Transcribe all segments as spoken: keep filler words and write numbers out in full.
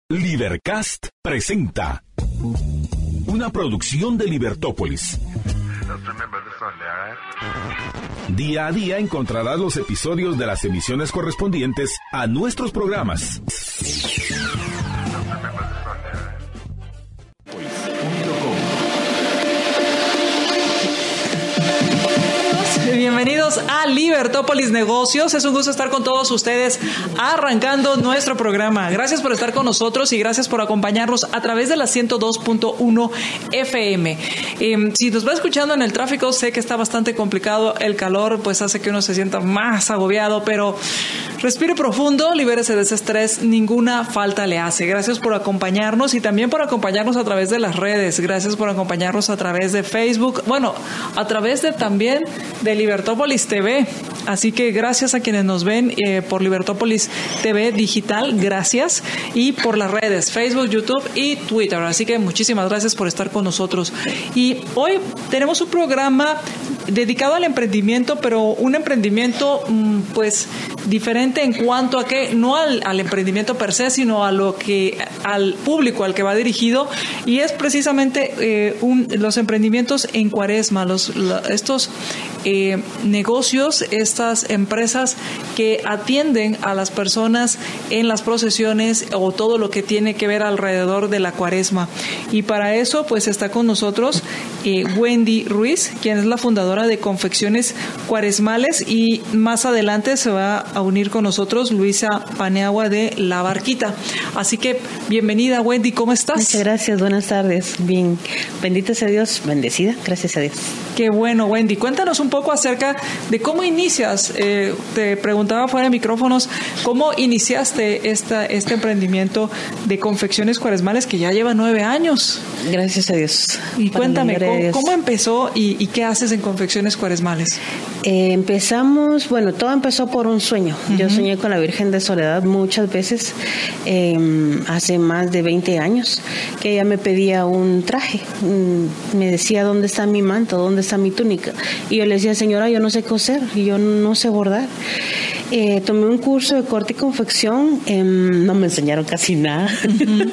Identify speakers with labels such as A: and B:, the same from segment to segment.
A: Libercast presenta una producción de Libertópolis. Día a día encontrarás los episodios de las emisiones correspondientes a nuestros programas.
B: Bienvenidos a Libertópolis Negocios. Es un gusto estar con todos ustedes arrancando nuestro programa. Gracias por estar con nosotros y gracias por acompañarnos a través de la ciento dos punto uno F M. Eh, si nos va escuchando en el tráfico, sé que está bastante complicado. El calor pues hace que uno se sienta más agobiado, pero respire profundo, libérese de ese estrés. Ninguna falta le hace. Gracias por acompañarnos y también por acompañarnos a través de las redes. Gracias por acompañarnos a través de Facebook. Bueno, a través de también de Libertópolis T V. Así que gracias a quienes nos ven eh, por Libertópolis T V digital, gracias, y por las redes Facebook, YouTube y Twitter. Así que muchísimas gracias por estar con nosotros. Y hoy tenemos un programa dedicado al emprendimiento, pero un emprendimiento pues diferente en cuanto a que no al, al emprendimiento per se, sino a lo que al público al que va dirigido, y es precisamente eh, un, los emprendimientos en Cuaresma, los la, estos eh, negocios, estas empresas que atienden a las personas en las procesiones o todo lo que tiene que ver alrededor de la Cuaresma. Y para eso pues está con nosotros eh, Wendy Ruiz, quien es la fundadora de Confecciones Cuaresmales, y más adelante se va a unir con nosotros Luisa Paniagua de La Barquita. Así que bienvenida, Wendy, ¿cómo estás?
C: Muchas gracias, buenas tardes. Bien, bendito sea Dios, bendecida, gracias a Dios.
B: Qué bueno, Wendy. Cuéntanos un poco acerca de cómo inicias. Eh, te preguntaba fuera de micrófonos, ¿cómo iniciaste esta, este emprendimiento de Confecciones Cuaresmales que ya lleva nueve años?
C: Gracias a Dios.
B: Y cuéntame, ¿cómo, ¿cómo empezó y, y qué haces en Confecciones Cuaresmales?
C: Eh, empezamos, bueno, todo empezó por un sueño. Uh-huh. Yo soñé con la Virgen de Soledad muchas veces, eh, hace más de veinte años, que ella me pedía un traje. Me decía, ¿dónde está mi manto? ¿Dónde está mi túnica? Y yo le decía, señora, yo no sé coser, yo no sé bordar. Eh, tomé un curso de corte y confección, eh, no me enseñaron casi nada. Uh-huh.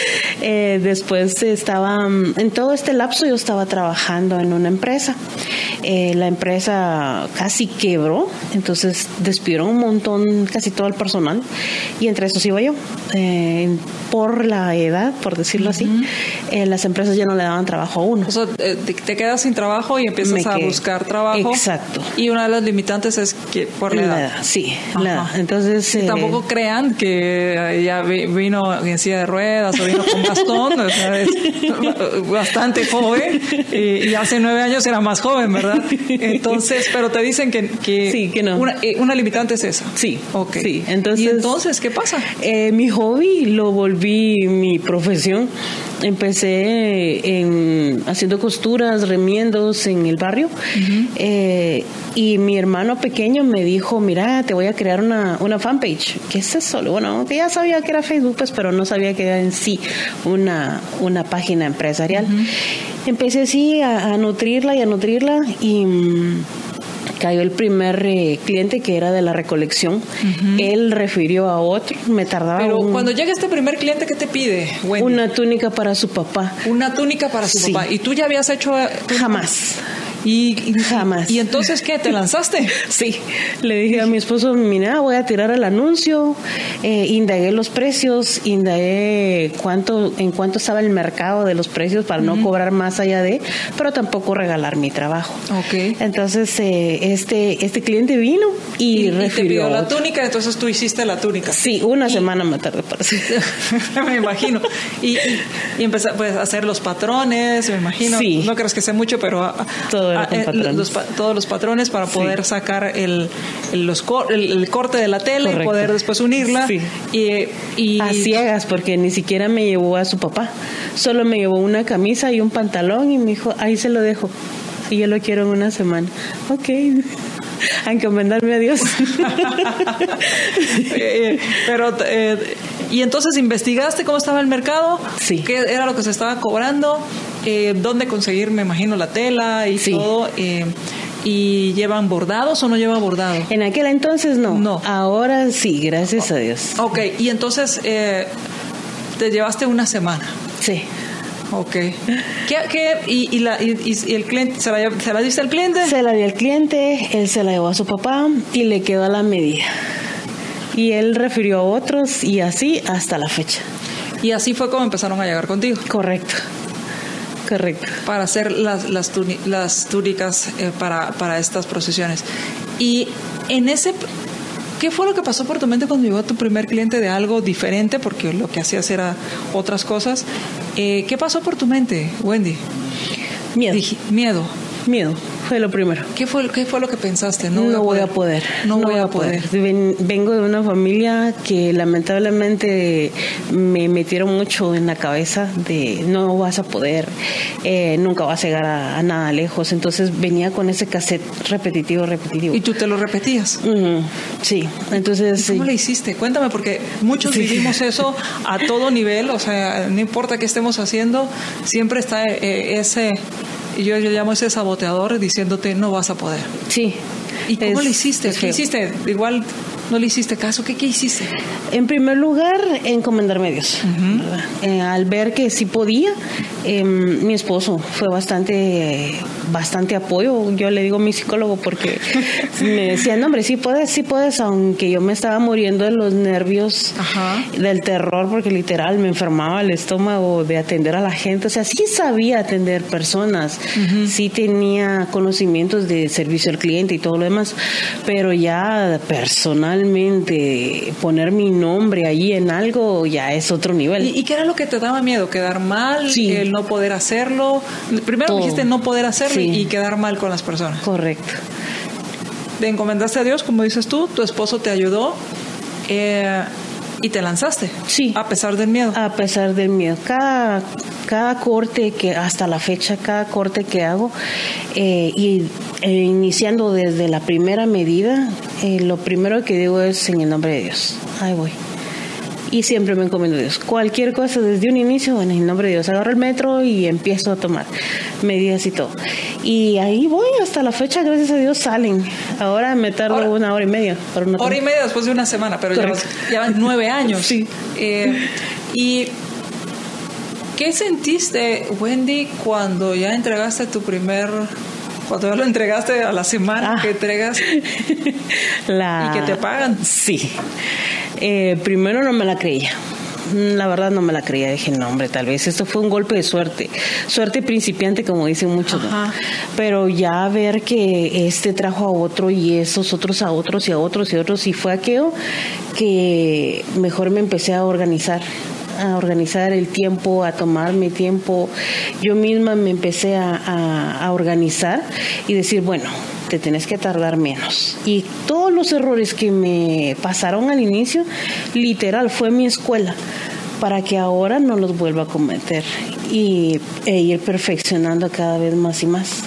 C: eh, después estaba, en todo este lapso yo estaba trabajando en una empresa. Eh, la empresa casi quebró, entonces despidieron un montón, casi todo el personal, y entre esos iba yo. Eh, por la edad, por decirlo uh-huh. así, eh, las empresas ya no le daban trabajo a uno. O
B: sea, te, te quedas sin trabajo y empiezas Me a quedé. buscar trabajo.
C: Exacto.
B: Y una de las limitantes es que por la, la edad. edad.
C: Sí, Ajá. la edad. Entonces,
B: eh, tampoco crean que ya vino en silla de ruedas o vino con bastón, o sea, es bastante joven, y, y hace nueve años era más joven, ¿verdad? Entonces, pero te dicen que, que,
C: sí, que no.
B: una, una limitante es esa.
C: Sí,
B: okay.
C: sí. Entonces,
B: ¿y entonces qué pasa?
C: Eh, mi hobby lo volví mi profesión. Empecé en, haciendo costuras, remiendos en el barrio. Uh-huh. eh, y mi hermano pequeño me dijo, mira, te voy a crear una, una fanpage. ¿Qué es eso? Bueno, que ya sabía que era Facebook, pues, pero no sabía que era en sí una, una página empresarial. Uh-huh. Empecé así a, a nutrirla y a nutrirla y mmm, cayó el primer eh, cliente que era de la recolección. Uh-huh. Él refirió a otro, me tardaba.
B: Pero
C: un,
B: cuando llega este primer cliente, ¿qué te pide, Wendy?
C: Una túnica para su papá.
B: Una túnica para su sí. papá. ¿Y tú ya habías hecho? ¿Tú?
C: Jamás.
B: Y, y
C: jamás.
B: ¿Y entonces qué? ¿Te lanzaste?
C: Sí. Le dije a mi esposo, mira, voy a tirar el anuncio. Eh, indagué los precios, indagué cuánto, en cuánto estaba el mercado de los precios para uh-huh. no cobrar más allá de, pero tampoco regalar mi trabajo.
B: Okay.
C: Entonces eh, este este cliente vino y,
B: y
C: refirió.
B: Y te pidió la túnica, entonces tú hiciste la túnica.
C: Sí, una
B: y,
C: semana más tarde parece.
B: Me imagino. Y, y, y empecé pues, a hacer los patrones, me imagino.
C: Sí.
B: No crees que sé mucho, pero a,
C: todo
B: a, a, los, todos los patrones para poder sí. sacar el, el, los, el, el corte de la tela. Correcto. Y poder después unirla.
C: Sí.
B: Y, y
C: a ciegas, porque ni siquiera me llevó a su papá. Solo me llevó una camisa y un pantalón y me dijo, ahí se lo dejo. Y yo lo quiero en una semana. Ok. A encomendarme a Dios.
B: eh, pero, eh, ¿y entonces investigaste cómo estaba el mercado?
C: Sí.
B: ¿Qué era lo que se estaba cobrando? Eh, ¿Dónde conseguir, me imagino, la tela y
C: sí.
B: todo? Eh, ¿Y llevan bordados o no lleva bordado?
C: En aquel entonces no.
B: No.
C: Ahora sí, gracias
B: oh,
C: a Dios.
B: Ok, y entonces... Eh, te llevaste una semana.
C: Sí.
B: Ok. ¿Qué, qué, y, y, la, y, y el cliente, ¿se la, ¿se la diste al cliente?
C: Se la di al cliente, él se la llevó a su papá y le quedó a la medida. Y él refirió a otros y así hasta la fecha.
B: Y así fue como empezaron a llegar contigo.
C: Correcto. Correcto.
B: Para hacer las, las, tuni, las túnicas eh, para, para estas procesiones. Y en ese... ¿Qué fue lo que pasó por tu mente cuando llegó a tu primer cliente de algo diferente? Porque lo que hacías era otras cosas. Eh, ¿Qué pasó por tu mente, Wendy?
C: Miedo.
B: Dije, miedo.
C: Miedo. Fue lo primero.
B: ¿Qué fue, qué fue lo que pensaste?
C: No, no voy a poder.
B: No, no voy a poder. poder.
C: Ven, vengo de una familia que lamentablemente me metieron mucho en la cabeza de no vas a poder, eh, nunca vas a llegar a, a nada lejos. Entonces venía con ese cassette repetitivo, repetitivo.
B: ¿Y tú te lo repetías?
C: Uh-huh. Sí. Entonces.
B: ¿Y cómo le hiciste? Cuéntame, porque muchos sí. vivimos eso a todo nivel. O sea, no importa qué estemos haciendo, siempre está eh, ese... Y yo, yo llamo ese saboteador diciéndote no vas a poder.
C: Sí.
B: ¿Y cómo
C: es,
B: le hiciste? ¿Qué hiciste? Igual no le hiciste caso. ¿Qué, qué hiciste?
C: En primer lugar, encomendarme a Dios. Uh-huh. Eh, al ver que sí podía, eh, mi esposo fue bastante, eh, bastante apoyo. Yo le digo a mi psicólogo porque me decía, no hombre, sí puedes, sí puedes, aunque yo me estaba muriendo de los nervios, uh-huh. del terror, porque literal me enfermaba el estómago de atender a la gente. O sea, sí sabía atender personas, uh-huh. sí tenía conocimientos de servicio al cliente y todo lo demás, pero ya personalmente poner mi nombre ahí en algo ya es otro nivel.
B: ¿Y, y qué era lo que te daba miedo? ¿Quedar mal?
C: Sí.
B: ¿El no poder hacerlo? Primero todo. Dijiste no poder hacerlo, sí. y quedar mal con las personas.
C: Correcto.
B: Te encomendaste a Dios, como dices tú, tu esposo te ayudó eh, y te lanzaste.
C: Sí.
B: A pesar del miedo.
C: A pesar del miedo. Cada, cada corte que, hasta la fecha, cada corte que hago, eh, y eh, iniciando desde la primera medida, eh, lo primero que digo es en el nombre de Dios. Ahí voy. Y siempre me encomiendo a Dios. Cualquier cosa desde un inicio, bueno, en el nombre de Dios. Agarro el metro y empiezo a tomar medidas y todo. Y ahí voy hasta la fecha, gracias a Dios, salen. Ahora me tardo ahora, una hora y media. Para una
B: hora y media después de una semana, pero ya, ya van nueve años.
C: Sí.
B: Eh, y ¿qué sentiste, Wendy, cuando ya entregaste tu primer... Cuando ya lo entregaste a la semana ah. que entregas
C: la...
B: y que te pagan?
C: Sí. Eh, primero no me la creía. La verdad no me la creía. Dije, no, hombre, tal vez esto fue un golpe de suerte. Suerte principiante, como dicen muchos. ¿No? Pero ya ver que este trajo a otro y esos otros a otros y a otros y a otros, y fue aquello que mejor me empecé a organizar. a organizar el tiempo, a tomar mi tiempo. Yo misma me empecé a, a, a organizar y decir, bueno, te tienes que tardar menos. Y todos los errores que me pasaron al inicio, literal, fue mi escuela para que ahora no los vuelva a cometer y, e ir perfeccionando cada vez más y más.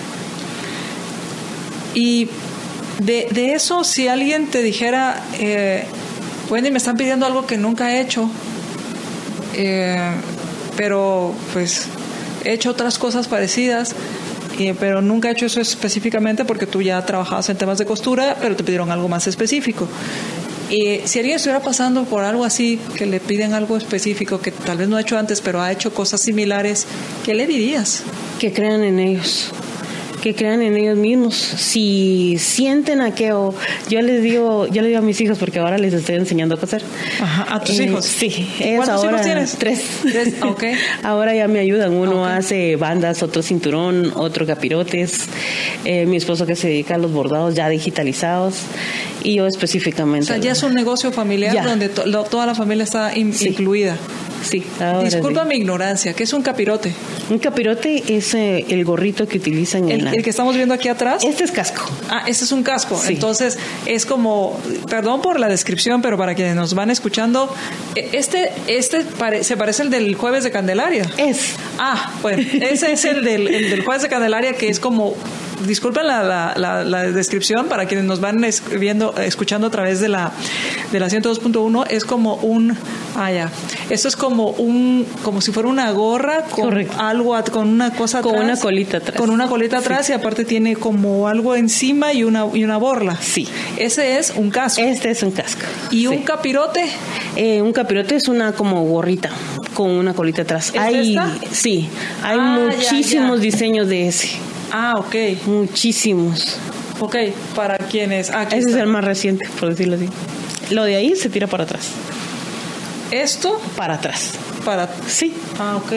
B: Y de, de eso, si alguien te dijera, eh, Wendy, me están pidiendo algo que nunca he hecho, Eh, pero pues he hecho otras cosas parecidas, eh, pero nunca he hecho eso específicamente porque tú ya trabajabas en temas de costura, pero te pidieron algo más específico. Eh, si alguien estuviera pasando por algo así, que le piden algo específico que tal vez no ha hecho antes, pero ha hecho cosas similares, ¿qué le dirías?
C: Que crean en ellos. Que crean en ellos mismos. Si sienten aquello, yo les digo, yo les digo a mis hijos, porque ahora les estoy enseñando a coser.
B: Ajá, ¿a tus
C: eh,
B: hijos?
C: Sí.
B: ¿Cuántos
C: ahora,
B: hijos tienes?
C: Tres.
B: Tres, ok.
C: Ahora ya me ayudan. Uno
B: okay.
C: hace bandas, otro cinturón, otro capirotes. Eh, mi esposo que se dedica a los bordados ya digitalizados. Y yo específicamente.
B: O sea, ya es un negocio familiar ya. donde to- lo, toda la familia está in- sí. incluida.
C: Sí.
B: Disculpa
C: sí.
B: mi ignorancia, ¿qué es un capirote?
C: Un capirote es eh, el gorrito que utilizan en
B: ¿El,
C: la...
B: el que estamos viendo aquí atrás?
C: Este es casco.
B: Ah, este es un casco.
C: Sí.
B: Entonces, es como, perdón por la descripción, pero para quienes nos van escuchando, este este pare, se parece al del Jueves de Candelaria.
C: Es.
B: Ah, bueno, ese es el del, el del Jueves de Candelaria, que es como disculpen la, la, la, la descripción para quienes nos van viendo, escuchando a través de la de la ciento dos punto uno, es como un, ah ya, esto es como un, como si fuera una gorra con Correcto. algo, con una cosa atrás.
C: Con una colita atrás.
B: Con una colita atrás sí. Y aparte tiene como algo encima y una, y una borla.
C: Sí.
B: Ese es un casco.
C: Este es un casco.
B: ¿Y sí. un capirote?
C: Eh, un capirote es una como gorrita con una colita atrás.
B: ¿Es
C: hay,
B: esta?
C: Sí, hay
B: ah,
C: muchísimos
B: ya, ya.
C: diseños de ese.
B: Ah, ok.
C: Muchísimos.
B: Ok, para quienes... Ah,
C: ese está. Es el más reciente, por decirlo así. Lo de ahí se tira para atrás.
B: ¿Esto?
C: Para atrás.
B: Para...
C: Sí.
B: Ah, ok.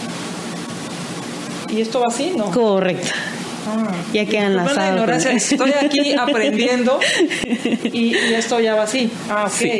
B: ¿Y esto va así, no?
C: Correcto.
B: Ah,
C: ya quedan las
B: alas. Estoy aquí aprendiendo y, y esto ya va así. Ah, ok. Sí.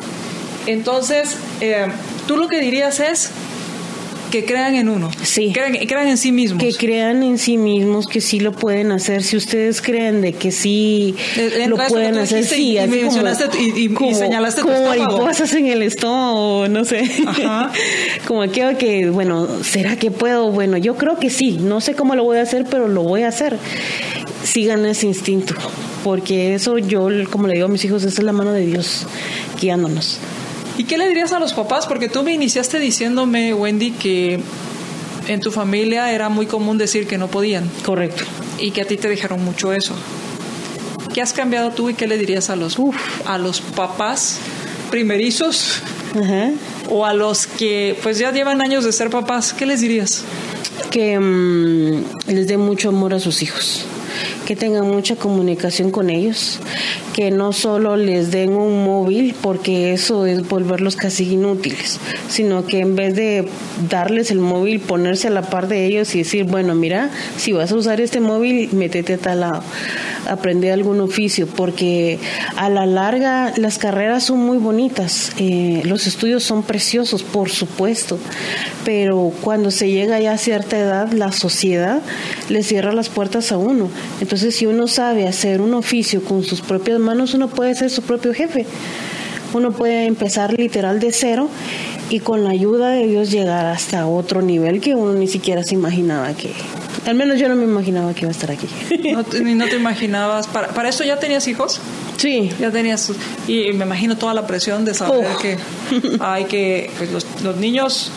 B: Entonces, eh, tú lo que dirías es que crean en uno.
C: Sí.
B: Crean, crean en sí mismos.
C: Que crean en sí mismos, que sí lo pueden hacer. Si ustedes creen de que sí eh, lo pueden hacer, sí.
B: Y, y mencionaste como, y, y,
C: como,
B: y señalaste
C: como
B: tu estómago.
C: mariposas en el estómago, no sé.
B: Ajá.
C: Como aquello que, bueno, ¿será que puedo? Bueno, yo creo que sí. No sé cómo lo voy a hacer, pero lo voy a hacer. Sigan ese instinto. Porque eso yo, como le digo a mis hijos, esa es la mano de Dios guiándonos.
B: ¿Y qué le dirías a los papás? Porque tú me iniciaste diciéndome, Wendy, que en tu familia era muy común decir que no podían.
C: Correcto.
B: Y que a ti te dijeron mucho eso. ¿Qué has cambiado tú y qué le dirías a los, uf, a los papás primerizos?
C: Ajá.
B: O a los que pues ya llevan años de ser papás? ¿Qué les dirías?
C: Que um, les dé mucho amor a sus hijos. Que tengan mucha comunicación con ellos, que no solo les den un móvil, porque eso es volverlos casi inútiles, sino que en vez de darles el móvil, ponerse a la par de ellos y decir, bueno, mira, si vas a usar este móvil, métete a tal lado, aprende algún oficio, porque a la larga las carreras son muy bonitas, eh, los estudios son preciosos, por supuesto, pero cuando se llega ya a cierta edad, la sociedad le cierra las puertas a uno. Entonces, si uno sabe hacer un oficio con sus propias manos, uno puede ser su propio jefe. Uno puede empezar literal de cero y con la ayuda de Dios llegar hasta otro nivel que uno ni siquiera se imaginaba que... Al menos yo no me imaginaba que iba a estar aquí.
B: ¿No te, no te imaginabas? ¿Para, ¿Para eso ya tenías hijos?
C: Sí.
B: Ya tenías... Y me imagino toda la presión de saber oh. que hay que... Pues los, los niños...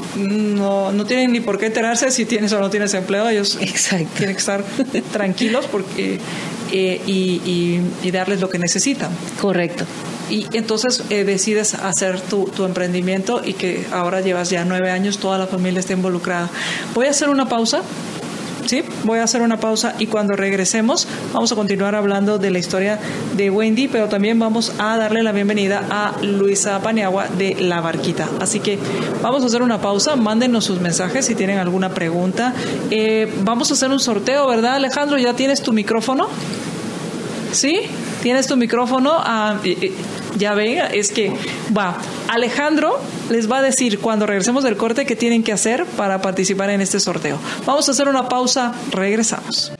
B: No, no tienen ni por qué enterarse si tienes o no tienes empleo. Ellos
C: Exacto.
B: tienen que estar tranquilos porque eh, y, y, y darles lo que necesitan.
C: Correcto.
B: Y entonces eh, decides hacer tu, tu emprendimiento y que ahora llevas ya nueve años, toda la familia está involucrada. Voy a hacer una pausa. Sí, voy a hacer una pausa y cuando regresemos vamos a continuar hablando de la historia de Wendy, pero también vamos a darle la bienvenida a Luisa Paniagua de La Barquita. Así que vamos a hacer una pausa, mándenos sus mensajes si tienen alguna pregunta. Eh, vamos a hacer un sorteo, ¿verdad, Alejandro? ¿Ya tienes tu micrófono? ¿Sí? ¿Tienes tu micrófono? Ah, ya venga, es que va. Alejandro les va a decir cuando regresemos del corte qué tienen que hacer para participar en este sorteo. Vamos a hacer una pausa, regresamos.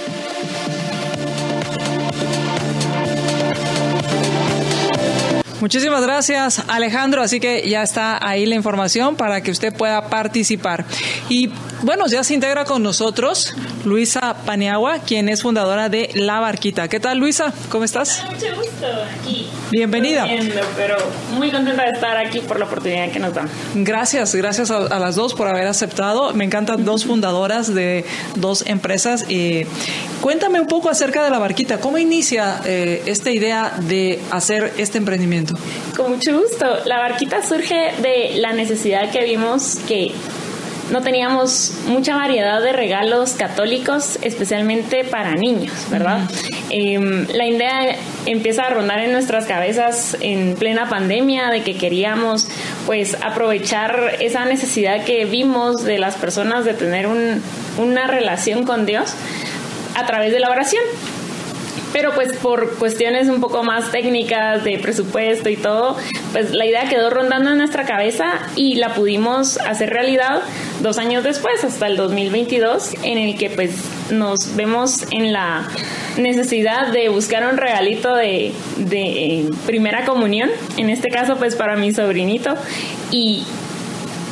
B: Muchísimas gracias, Alejandro. Así que ya está ahí la información para que usted pueda participar. Y bueno, ya se integra con nosotros Luisa Paniagua, quien es fundadora de La Barquita. ¿Qué tal, Luisa? ¿Cómo estás?
D: Mucho gusto aquí.
B: Bienvenida.
D: Durmiendo, pero muy contenta de estar aquí por la oportunidad que nos dan.
B: Gracias, gracias a, a las dos por haber aceptado. Me encantan dos fundadoras de dos empresas. Eh, cuéntame un poco acerca de La Barquita. ¿Cómo inicia eh, esta idea de hacer este emprendimiento?
D: Con mucho gusto. La Barquita surge de la necesidad que vimos que no teníamos mucha variedad de regalos católicos, especialmente para niños, ¿verdad? Uh-huh. Eh, la idea empieza a rondar en nuestras cabezas en plena pandemia de que queríamos pues aprovechar esa necesidad que vimos de las personas de tener un, una relación con Dios a través de la oración. Pero pues por cuestiones un poco más técnicas de presupuesto y todo, pues la idea quedó rondando en nuestra cabeza y la pudimos hacer realidad dos años después, hasta el dos mil veintidós, en el que pues nos vemos en la necesidad de buscar un regalito de, de primera comunión, en este caso pues para mi sobrinito, y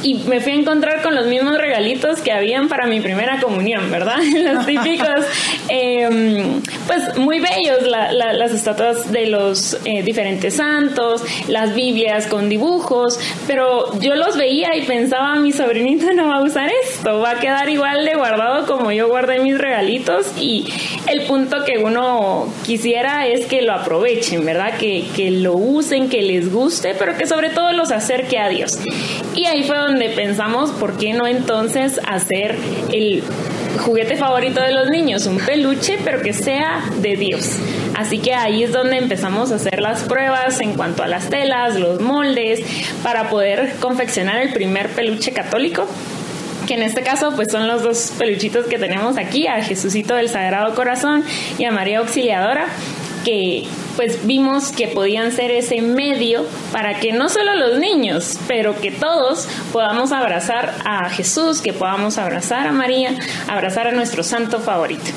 D: y me fui a encontrar con los mismos regalitos que habían para mi primera comunión, ¿verdad? Los típicos, eh, pues muy bellos, la, la, las estatuas de los eh, diferentes santos, las Biblias con dibujos, pero yo los veía y pensaba, mi sobrinito no va a usar esto, va a quedar igual de guardado como yo guardé mis regalitos, y el punto que uno quisiera es que lo aprovechen, ¿verdad? Que, que lo usen, que les guste, pero que sobre todo los acerque a Dios. Y ahí fue donde pensamos, ¿por qué no entonces hacer el juguete favorito de los niños, un peluche, pero que sea de Dios? Así que ahí es donde empezamos a hacer las pruebas en cuanto a las telas, los moldes, para poder confeccionar el primer peluche católico, que en este caso pues son los dos peluchitos que tenemos aquí, a Jesucito del Sagrado Corazón y a María Auxiliadora, que pues vimos que podían ser ese medio para que no solo los niños, pero que todos podamos abrazar a Jesús, que podamos abrazar a María, abrazar a nuestro santo favorito.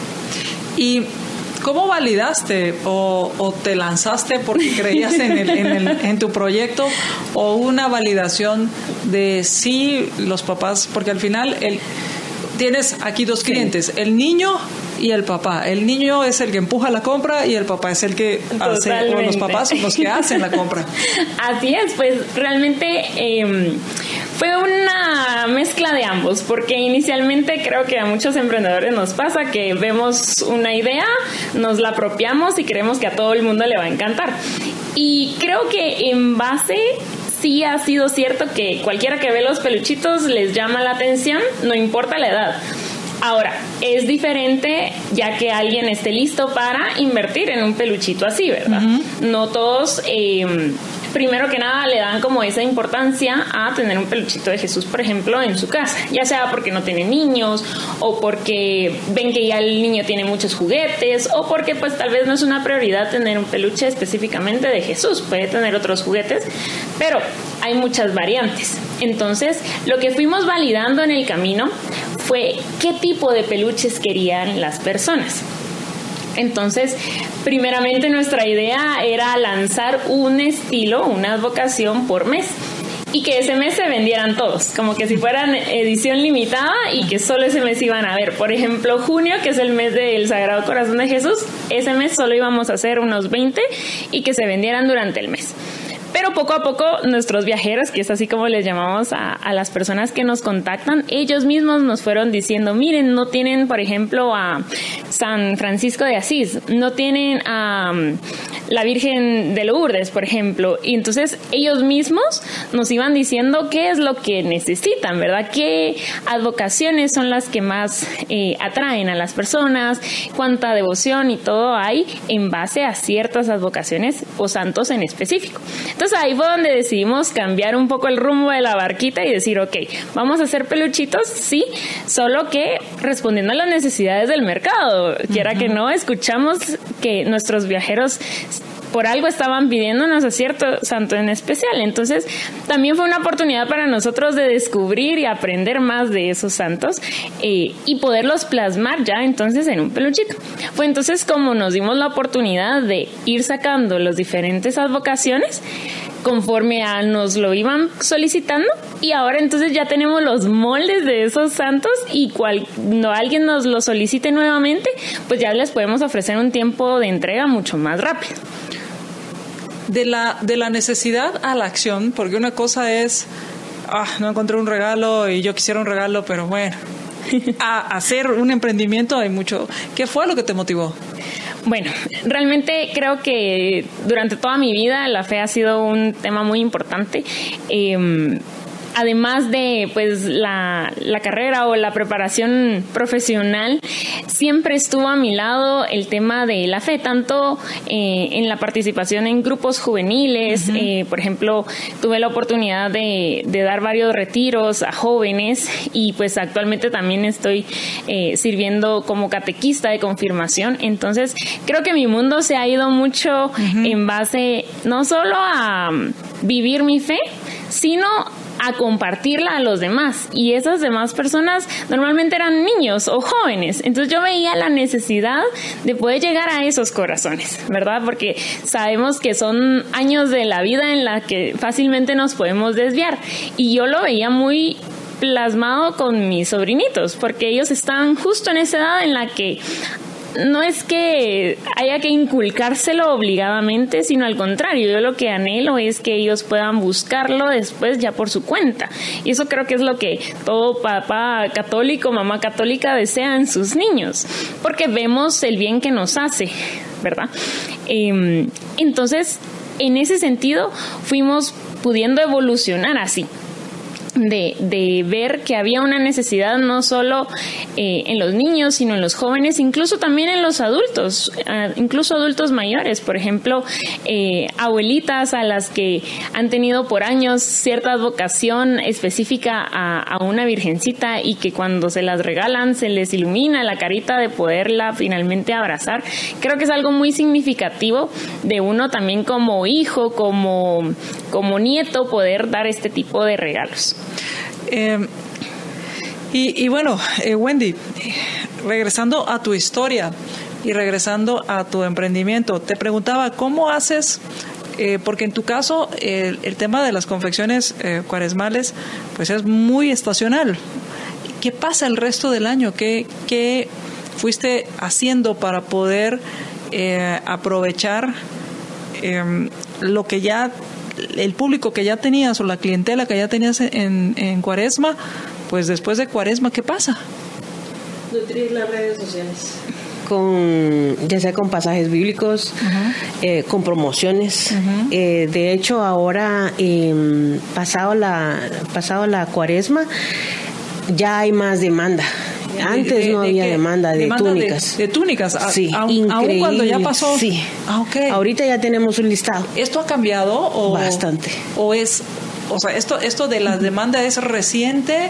B: ¿Y cómo validaste o, o te lanzaste porque creías en, el, en, el, en tu proyecto, o una validación de sí los papás? Porque al final el, tienes aquí dos clientes, sí, el niño y el papá. El niño es el que empuja la compra y el papá es el que hace, o los papás son los que hacen la compra.
D: Así es, pues realmente eh, fue una mezcla de ambos, porque inicialmente creo que a muchos emprendedores nos pasa que vemos una idea, nos la apropiamos y creemos que a todo el mundo le va a encantar. Y creo que en base sí ha sido cierto que cualquiera que ve los peluchitos les llama la atención, no importa la edad. Ahora, es diferente ya que alguien esté listo para invertir en un peluchito así, ¿verdad? Uh-huh. No todos, eh, primero que nada, le dan como esa importancia a tener un peluchito de Jesús, por ejemplo, en su casa. Ya sea porque no tienen niños, o porque ven que ya el niño tiene muchos juguetes, o porque pues tal vez no es una prioridad tener un peluche específicamente de Jesús. Puede tener otros juguetes, pero hay muchas variantes. Entonces, lo que fuimos validando en el camino fue qué tipo de peluches querían las personas. Entonces, primeramente nuestra idea era lanzar un estilo, una advocación por mes, y que ese mes se vendieran todos, como que si fueran edición limitada y que solo ese mes iban a ver. Por ejemplo, junio, que es el mes del Sagrado Corazón de Jesús, ese mes solo íbamos a hacer unos veinte y que se vendieran durante el mes. Pero poco a poco nuestros viajeros, que es así como les llamamos a, a las personas que nos contactan, ellos mismos nos fueron diciendo, miren, no tienen, por ejemplo, a San Francisco de Asís, no tienen a um, la Virgen de Lourdes, por ejemplo. Y entonces ellos mismos nos iban diciendo qué es lo que necesitan, ¿verdad? Qué advocaciones son las que más eh, atraen a las personas, cuánta devoción y todo hay en base a ciertas advocaciones o santos en específico. Entonces ahí fue donde decidimos cambiar un poco el rumbo de la barquita y decir, ok, vamos a hacer peluchitos, sí, solo que respondiendo a las necesidades del mercado. Quiera uh-huh. que no, escuchamos que nuestros viajeros por algo estaban pidiéndonos a cierto santo en especial. Entonces también fue una oportunidad para nosotros de descubrir y aprender más de esos santos eh, y poderlos plasmar ya entonces en un peluchito. Fue entonces como nos dimos la oportunidad de ir sacando las diferentes advocaciones conforme a nos lo iban solicitando, y ahora entonces ya tenemos los moldes de esos santos, y cuando alguien nos lo solicite nuevamente, pues ya les podemos ofrecer un tiempo de entrega mucho más rápido.
B: De la, de la necesidad a la acción, porque una cosa es, ah, no encontré un regalo y yo quisiera un regalo, pero bueno, a hacer un emprendimiento hay mucho. ¿Qué fue lo que te motivó?
D: Bueno, realmente creo que durante toda mi vida la fe ha sido un tema muy importante. Eh, Además de pues la, la carrera o la preparación profesional, siempre estuvo a mi lado el tema de la fe, tanto eh, en la participación en grupos juveniles. Uh-huh. eh, por ejemplo, tuve la oportunidad de, de dar varios retiros a jóvenes, y pues actualmente también estoy eh, sirviendo como catequista de confirmación. Entonces creo que mi mundo se ha ido mucho uh-huh. en base no solo a vivir mi fe, sino a compartirla a los demás. Y esas demás personas normalmente eran niños o jóvenes. Entonces yo veía la necesidad de poder llegar a esos corazones, ¿verdad? Porque sabemos que son años de la vida en la que fácilmente nos podemos desviar. Y yo lo veía muy plasmado con mis sobrinitos, porque ellos están justo en esa edad en la que no es que haya que inculcárselo obligadamente, sino al contrario, yo lo que anhelo es que ellos puedan buscarlo después ya por su cuenta. Y eso creo que es lo que todo papá católico, mamá católica desea en sus niños, porque vemos el bien que nos hace, ¿verdad? Eh, entonces, en ese sentido, fuimos pudiendo evolucionar así. De, de ver que había una necesidad no solo eh, en los niños, sino en los jóvenes, incluso también en los adultos, uh, incluso adultos mayores, por ejemplo, eh, abuelitas a las que han tenido por años cierta vocación específica a, a una virgencita y que cuando se las regalan se les ilumina la carita de poderla finalmente abrazar. Creo que es algo muy significativo de uno también como hijo, como, como nieto, poder dar este tipo de regalos.
B: Eh, y, y bueno, eh, Wendy, regresando a tu historia y regresando a tu emprendimiento, te preguntaba, ¿cómo haces? Eh, porque en tu caso, el, el tema de las confecciones eh, cuaresmales, pues es muy estacional. ¿Qué pasa el resto del año? ¿Qué, qué fuiste haciendo para poder eh, aprovechar eh, lo que ya... el público que ya tenías o la clientela que ya tenías en, en Cuaresma, pues después de Cuaresma, ¿qué pasa?
C: Nutrir las redes sociales. Con, ya sea con pasajes bíblicos, uh-huh. eh, con promociones. Uh-huh. Eh, de hecho, ahora, eh, pasado la, pasado la Cuaresma, ya hay más demanda. Antes de, de, no había de demanda de demanda túnicas.
B: De, de túnicas,
C: sí,
B: a,
C: increíble.
B: Aún cuando ya pasó.
C: Sí.
B: Ah, okay.
C: Ahorita ya tenemos un listado.
B: ¿Esto ha cambiado o
C: bastante?
B: O es, o sea, esto, esto de la demanda es reciente.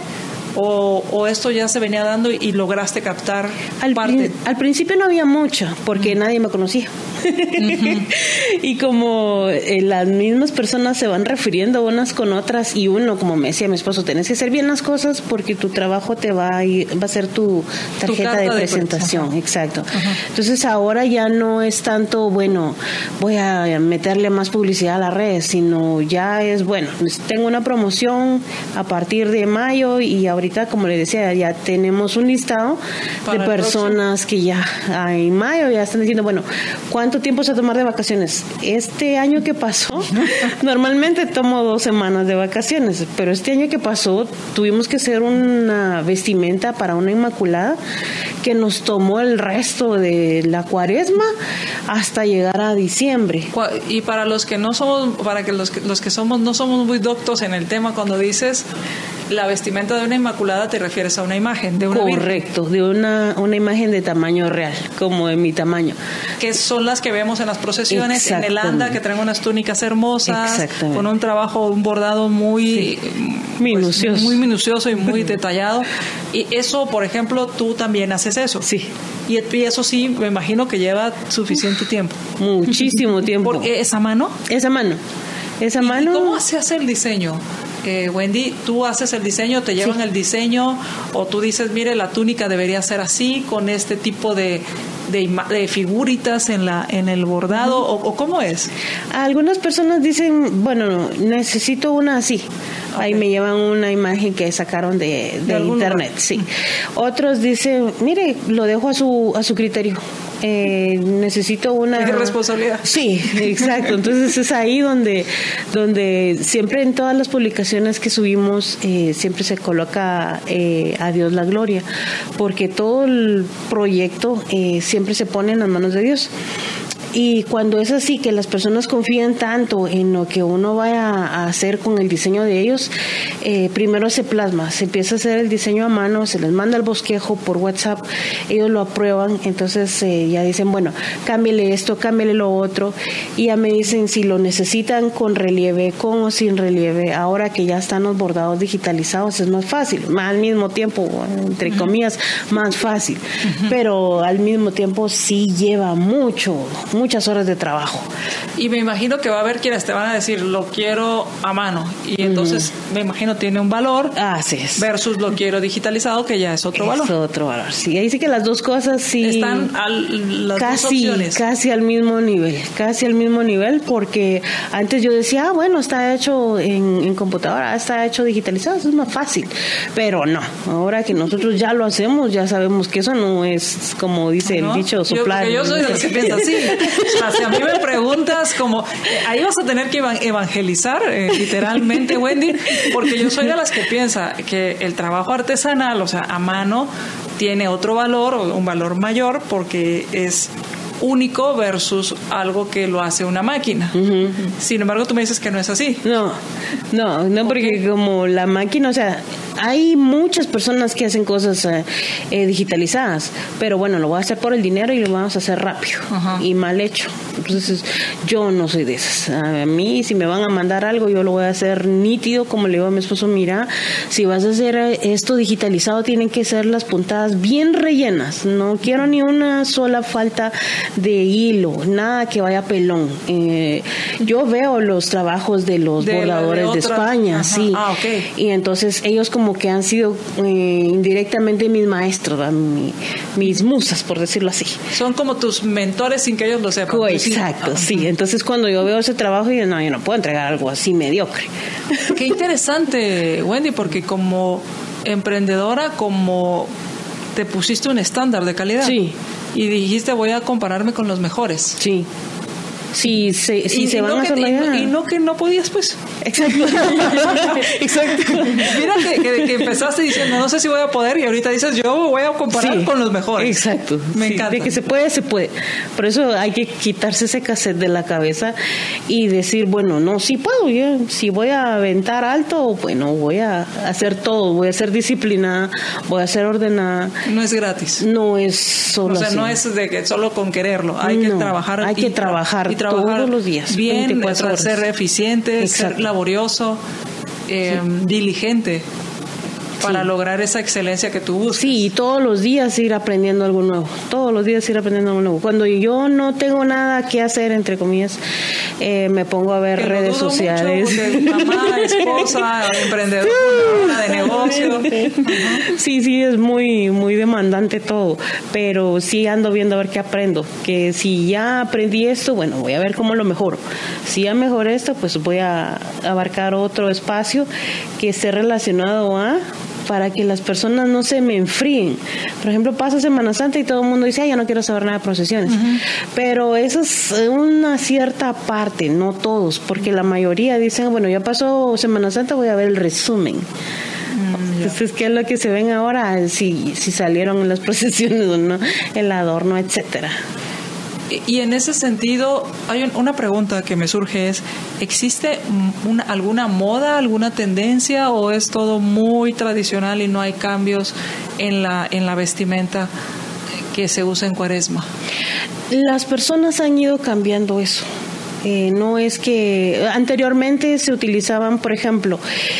B: O, ¿O esto ya se venía dando y lograste captar
C: al
B: parte?
C: Prin, al principio no había mucho, porque uh-huh. nadie me conocía. Uh-huh. Y como eh, las mismas personas se van refiriendo unas con otras, y uno, como me decía mi esposo, tenés que hacer bien las cosas porque tu trabajo te va a, ir, va a ser tu tarjeta tu de presentación. De Exacto. Uh-huh. Entonces ahora ya no es tanto, bueno, voy a meterle más publicidad a las redes, sino ya es, bueno, tengo una promoción a partir de mayo y ahora ahorita, como le decía, ya tenemos un listado para de personas que ya en mayo ya están diciendo, bueno, ¿cuánto tiempo se va a tomar de vacaciones? Este año que pasó, normalmente tomo dos semanas de vacaciones, pero este año que pasó tuvimos que hacer una vestimenta para una Inmaculada que nos tomó el resto de la Cuaresma hasta llegar a diciembre.
B: Y para los que no somos, para que los que, los que somos no somos muy doctos en el tema, cuando dices la vestimenta de una Inmaculada, te refieres a una imagen de una
C: Correcto, virgen. de una, una imagen de tamaño real, como de mi tamaño.
B: Que son las que vemos en las procesiones, en el anda, que traen unas túnicas hermosas, con un trabajo, un bordado muy,
C: sí. minucioso.
B: Pues, muy minucioso y muy detallado. Y eso, por ejemplo, tú también haces eso.
C: Sí.
B: Y, y eso sí, me imagino que lleva suficiente tiempo.
C: Muchísimo tiempo.
B: ¿Por esa mano?
C: Esa mano. Esa
B: ¿Y,
C: mano.
B: ¿Y cómo se hace el diseño? Eh, Wendy, tú haces el diseño, te llevan sí. el diseño, o tú dices, mire, la túnica debería ser así, con este tipo de, de, de figuritas en la en el bordado, uh-huh. o, o cómo es.
C: Algunas personas dicen, bueno, necesito una así. Okay. Ahí me llevan una imagen que sacaron de, de, de internet, lugar. sí. Otros dicen, mire, lo dejo a su a su criterio. Eh, necesito una...
B: ¿Qué responsabilidad?
C: Sí, exacto. Entonces es ahí donde, donde siempre en todas las publicaciones que subimos eh, siempre se coloca eh, a Dios la gloria, porque todo el proyecto eh, siempre se pone en las manos de Dios. Y cuando es así, que las personas confían tanto en lo que uno vaya a hacer con el diseño de ellos, eh, primero se plasma, se empieza a hacer el diseño a mano, se les manda el bosquejo por WhatsApp, ellos lo aprueban, entonces eh, ya dicen, bueno, cámbiale esto, cámbiale lo otro, y ya me dicen si lo necesitan con relieve, con o sin relieve. Ahora que ya están los bordados digitalizados es más fácil, al mismo tiempo, entre comillas, más fácil, uh-huh. pero al mismo tiempo sí lleva mucho, mucho muchas horas de trabajo.
B: Y me imagino que va a haber quienes te van a decir, lo quiero a mano. Y entonces, uh-huh. me imagino, tiene un valor.
C: Así es.
B: Versus lo quiero digitalizado, que ya es otro
C: es
B: valor.
C: Es otro valor, sí. Ahí sí que las dos cosas sí...
B: Están al, las
C: casi,
B: dos opciones.
C: Casi al mismo nivel. Casi al mismo nivel, porque antes yo decía, ah, bueno, está hecho en, en computadora, está hecho digitalizado, eso es más fácil. Pero no, ahora que nosotros ya lo hacemos, ya sabemos que eso no es, como dice ¿no? el dicho, soplar.
B: Yo, yo soy de los que piensa así. O sea, si a mí me preguntas como, ahí vas a tener que evangelizar, eh, literalmente, Wendy, porque yo soy de las que piensa que el trabajo artesanal, o sea, a mano, tiene otro valor, un valor mayor, porque es único versus algo que lo hace una máquina. Uh-huh. Sin embargo, tú me dices que no es así.
C: No, no, no, porque okay. como la máquina, o sea, hay muchas personas que hacen cosas eh, eh, digitalizadas, pero bueno, lo voy a hacer por el dinero y lo vamos a hacer rápido uh-huh. y mal hecho. Entonces, yo no soy de esas. A mí, si me van a mandar algo, yo lo voy a hacer nítido, como le digo a mi esposo, mira, si vas a hacer esto digitalizado, tienen que ser las puntadas bien rellenas. No quiero ni una sola falta de hilo, nada que vaya pelón. Eh, yo veo los trabajos de los de, bordadores de, de España, ajá. sí.
B: Ah, okay.
C: Y entonces ellos como que han sido eh, indirectamente mis maestros, Mi, mis musas, por decirlo así.
B: Son como tus mentores sin que ellos lo sepan.
C: Co- exacto, sí. sí. Entonces cuando yo veo ese trabajo, yo no, yo no puedo entregar algo así mediocre.
B: Qué interesante, Wendy, porque como emprendedora, como te pusiste un estándar de calidad.
C: Sí.
B: Y dijiste, voy a compararme con los mejores.
C: Sí. Si se, si
B: y,
C: se
B: y
C: van
B: no
C: a hacer
B: que,
C: la
B: y,
C: idea.
B: y no que no podías, pues.
C: Exacto. Exacto.
B: Mira que, que, que empezaste diciendo, no sé si voy a poder, y ahorita dices, yo voy a comparar sí, con los mejores.
C: Exacto.
B: Me
C: sí,
B: encanta.
C: De que se puede, se puede. Por eso hay que quitarse ese cassette de la cabeza y decir, bueno, no, sí puedo. Yo, si voy a aventar alto, bueno, voy a hacer todo. Voy a ser disciplinada, voy a ser ordenada.
B: No es gratis.
C: No es solo
B: O sea,
C: así.
B: no es de que solo con quererlo. Hay
C: no,
B: que trabajar.
C: Hay que
B: y,
C: trabajar.
B: Y trabajar
C: todos los días.
B: Bien, o sea, ser eficiente, Exacto. ser laborioso, eh, sí. diligente para sí. lograr esa excelencia que tú buscas.
C: Sí, y todos los días ir aprendiendo algo nuevo. Todos los días ir aprendiendo algo nuevo. Cuando yo no tengo nada que hacer, entre comillas, eh, me pongo a ver que redes
B: lo dudo
C: sociales.
B: Mucho, mamá, esposa, emprendedora de negocio. Uh-huh.
C: Sí, sí, es muy, muy demandante todo. Pero sí ando viendo a ver qué aprendo. Que si ya aprendí esto, bueno, voy a ver cómo lo mejoro. Si ya mejoré esto, pues voy a abarcar otro espacio que esté relacionado a para que las personas no se me enfríen. Por ejemplo, pasa Semana Santa y todo el mundo dice, ay, ya no quiero saber nada de procesiones. Uh-huh. Pero eso es una cierta parte, no todos, porque la mayoría dicen, bueno, ya pasó Semana Santa, voy a ver el resumen. Mm, Entonces, ¿qué es lo que se ven ahora? Si, si salieron en las procesiones o no, el adorno, etcétera.
B: Y en ese sentido, hay una pregunta que me surge es, ¿existe una, alguna moda, alguna tendencia o es todo muy tradicional y no hay cambios en la, en la vestimenta que se usa en Cuaresma?
C: Las personas han ido cambiando eso. Eh, no es que anteriormente se utilizaban, por ejemplo,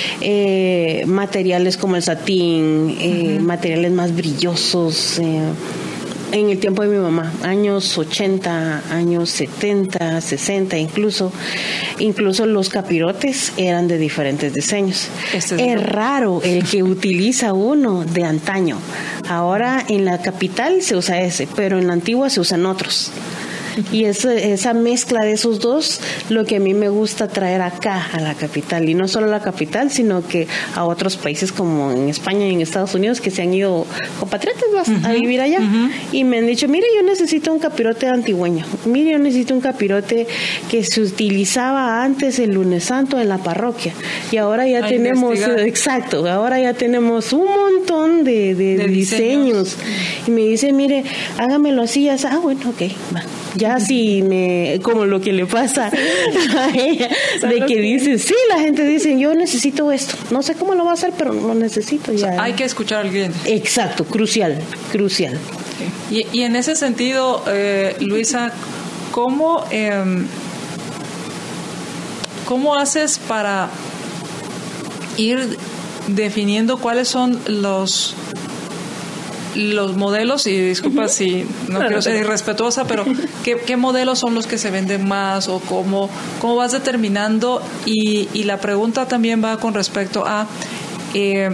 C: eh, materiales como el satín, eh, uh-huh. materiales más brillosos, eh, en el tiempo de mi mamá, años ochenta, años setenta, sesenta, incluso, incluso los capirotes eran de diferentes diseños. Este es, es raro el que utiliza uno de antaño. Ahora en la capital se usa ese, pero en la antigua se usan otros. Y esa, esa mezcla de esos dos, lo que a mí me gusta traer acá a la capital, y no solo a la capital, sino que a otros países como en España y en Estados Unidos que se han ido compatriotas uh-huh. a vivir allá uh-huh. y me han dicho, mire, yo necesito un capirote antigüeño, mire, yo necesito un capirote que se utilizaba antes el lunes santo en la parroquia, y ahora ya a tenemos, investigar. exacto, ahora ya tenemos un montón de, de, de diseños. diseños y me dice, mire, hágamelo así, ya, ah, bueno, ok, va. Ya si me, como lo que le pasa a ella, de que dice, sí, la gente dice, yo necesito esto, no sé cómo lo va a hacer, pero lo necesito ya.
B: O sea, hay que escuchar al cliente.
C: Exacto, crucial, crucial.
B: Y, y en ese sentido, eh, Luisa, ¿cómo, eh, ¿cómo haces para ir definiendo cuáles son los los modelos, y disculpa si no quiero ser irrespetuosa, pero ¿qué, qué modelos son los que se venden más o cómo, cómo vas determinando? Y, y la pregunta también va con respecto a eh,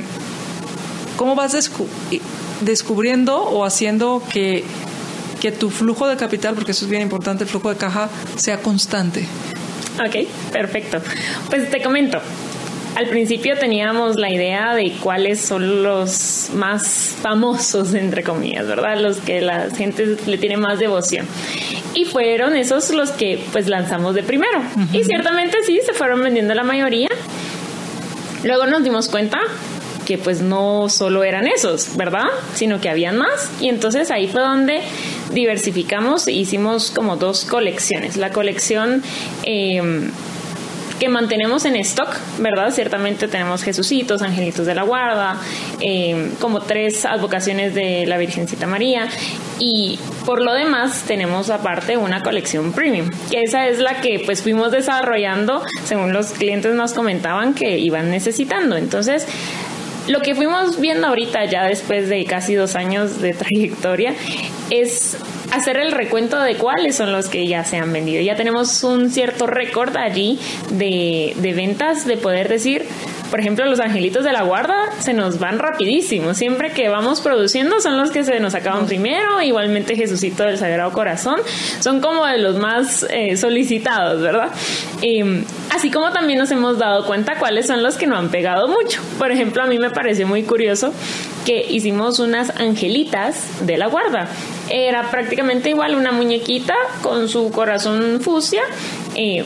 B: ¿cómo vas descu- descubriendo o haciendo que, que tu flujo de capital, porque eso es bien importante, el flujo de caja, sea constante?
D: Ok, perfecto. Pues te comento. Al principio teníamos la idea de cuáles son los más famosos, entre comillas, ¿verdad? Los que la gente le tiene más devoción. Y fueron esos los que pues lanzamos de primero. Uh-huh. Y ciertamente sí, se fueron vendiendo la mayoría. Luego nos dimos cuenta que pues no solo eran esos, ¿verdad? Sino que habían más. Y entonces ahí fue donde diversificamos e hicimos como dos colecciones. La colección Eh, que mantenemos en stock, ¿verdad? Ciertamente tenemos Jesucitos, Angelitos de la Guarda, eh, como tres advocaciones de la Virgencita María, y por lo demás tenemos aparte una colección premium, que esa es la que pues fuimos desarrollando según los clientes nos comentaban que iban necesitando. Entonces, lo que fuimos viendo ahorita ya después de casi dos años de trayectoria es hacer el recuento de cuáles son los que ya se han vendido. Ya tenemos un cierto récord allí de, de ventas, de poder decir, por ejemplo, los Angelitos de la Guarda se nos van rapidísimo. Siempre que vamos produciendo son los que se nos acaban primero. Igualmente Jesucito del Sagrado Corazón son como de los más eh, solicitados, ¿verdad? Eh, así como también nos hemos dado cuenta cuáles son los que no han pegado mucho. Por ejemplo, a mí me pareció muy curioso que hicimos unas Angelitas de la Guarda. Era prácticamente igual una muñequita con su corazón fucsia, eh,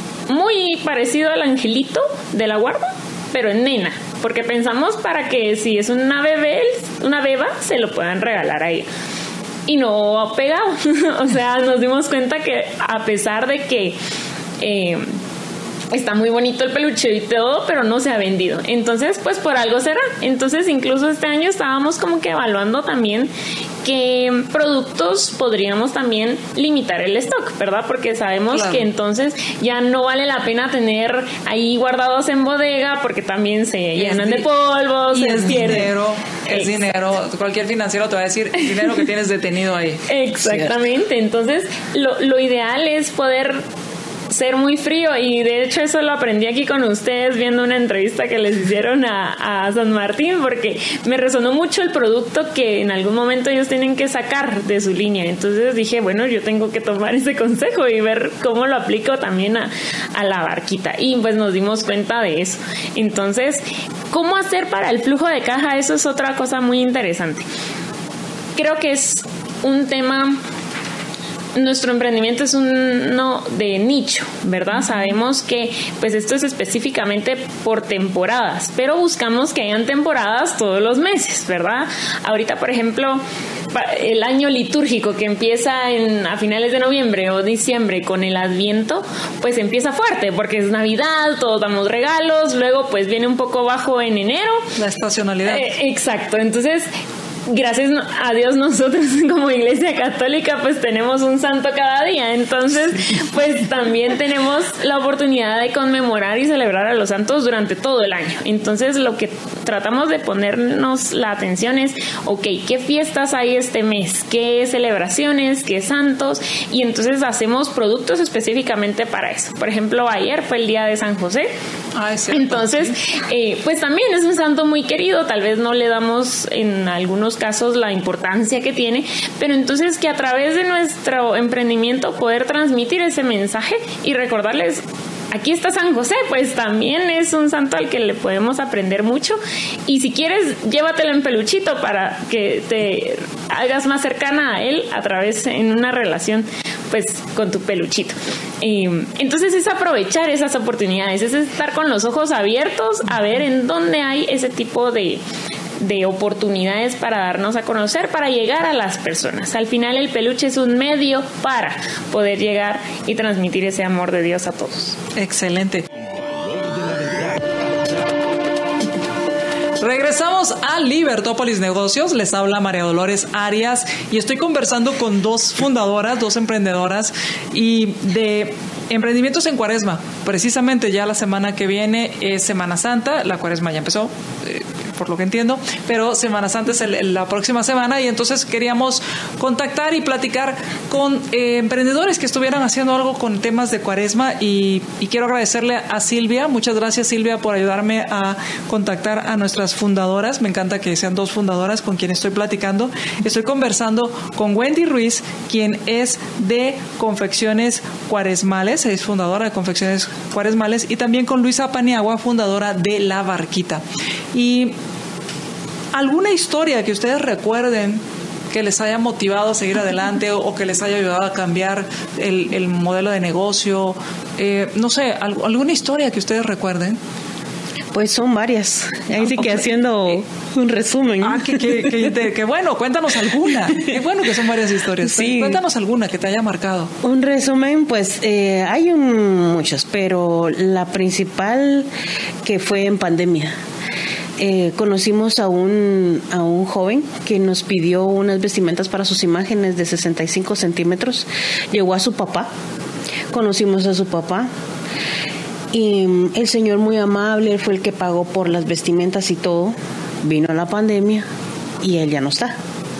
D: muy parecido al Angelito de la Guarda, pero en nena, porque pensamos para que si es una bebé, una beba, se lo puedan regalar a ella. Y no ha pegado. O sea, nos dimos cuenta que a pesar de que eh, está muy bonito el peluche y todo, pero no se ha vendido. Entonces, pues por algo será. Entonces, incluso este año estábamos como que evaluando también qué productos podríamos también limitar el stock, ¿verdad? Porque sabemos claro. que entonces ya no vale la pena tener ahí guardados en bodega porque también se llenan de polvo,
B: y
D: se
B: es
D: pierden.
B: dinero, es dinero. Cualquier financiero te va a decir el dinero que tienes detenido ahí.
D: Exactamente. ¿Cierto? Entonces, lo, lo ideal es poder ser muy frío, y de hecho eso lo aprendí aquí con ustedes viendo una entrevista que les hicieron a, a San Martín, porque me resonó mucho el producto que en algún momento ellos tienen que sacar de su línea. Entonces dije, bueno, yo tengo que tomar ese consejo y ver cómo lo aplico también a, a la barquita, y pues nos dimos cuenta de eso. Entonces, ¿cómo hacer para el flujo de caja? Eso es otra cosa muy interesante. Creo que es un tema... Nuestro emprendimiento es uno de nicho, ¿verdad? Sabemos que pues esto es específicamente por temporadas, pero buscamos que hayan temporadas todos los meses, ¿verdad? Ahorita, por ejemplo, el año litúrgico que empieza en, a finales de noviembre o diciembre con el Adviento, pues empieza fuerte porque es Navidad, todos damos regalos, luego pues viene un poco bajo en enero.
B: La estacionalidad.
D: Eh, exacto, entonces... Gracias a Dios nosotros como Iglesia Católica pues tenemos un santo cada día, entonces pues también tenemos la oportunidad de conmemorar y celebrar a los santos durante todo el año. Entonces lo que tratamos de ponernos la atención es, ok, ¿qué fiestas hay este mes? ¿Qué celebraciones? ¿Qué santos? Y entonces hacemos productos específicamente para eso. Por ejemplo, ayer fue el día de San José.
B: Ah, es cierto.
D: Entonces eh, pues también es un santo muy querido, tal vez no le damos en algunos casos la importancia que tiene, pero entonces que a través de nuestro emprendimiento poder transmitir ese mensaje y recordarles, aquí está San José, pues también es un santo al que le podemos aprender mucho, y si quieres llévatelo en peluchito para que te hagas más cercana a él a través en una relación pues con tu peluchito. Eh, entonces es aprovechar esas oportunidades, es estar con los ojos abiertos a ver en dónde hay ese tipo de de oportunidades para darnos a conocer, para llegar a las personas. Al final el peluche es un medio para poder llegar y transmitir ese amor de Dios a todos.
B: Excelente. Regresamos a Libertópolis Negocios. Les habla María Dolores Arias y estoy conversando con dos fundadoras, dos emprendedoras y de emprendimientos en Cuaresma. Precisamente ya la semana que viene es Semana Santa, la Cuaresma ya empezó. por lo que entiendo, pero Semana Santa es el, la próxima semana y entonces queríamos contactar y platicar con eh, emprendedores que estuvieran haciendo algo con temas de Cuaresma y, y quiero agradecerle a Silvia. Muchas gracias, Silvia, por ayudarme a contactar a nuestras fundadoras. Me encanta que sean dos fundadoras con quien estoy platicando. Estoy conversando con Wendy Ruiz, quien es de Confecciones Cuaresmales, es fundadora de Confecciones Cuaresmales, y también con Luisa Paniagua, fundadora de La Barquita. Y alguna historia que ustedes recuerden que les haya motivado a seguir adelante o, o que les haya ayudado a cambiar el, el modelo de negocio, eh, no sé, al, alguna historia que ustedes recuerden.
C: Pues son varias. Ahí sí que haciendo un resumen.
B: Ah, que, que, que, que, que bueno, cuéntanos alguna. Qué bueno que son varias historias.
C: Sí.
B: Cuéntanos alguna que te haya marcado.
C: Un resumen, pues eh, hay un, muchas, pero la principal que fue en pandemia. Eh, conocimos a un, a un joven que nos pidió unas vestimentas para sus imágenes de sesenta y cinco centímetros. Llegó a su papá. Conocimos a su papá. Y el señor muy amable, él fue el que pagó por las vestimentas y todo. Vino la pandemia y él ya no está.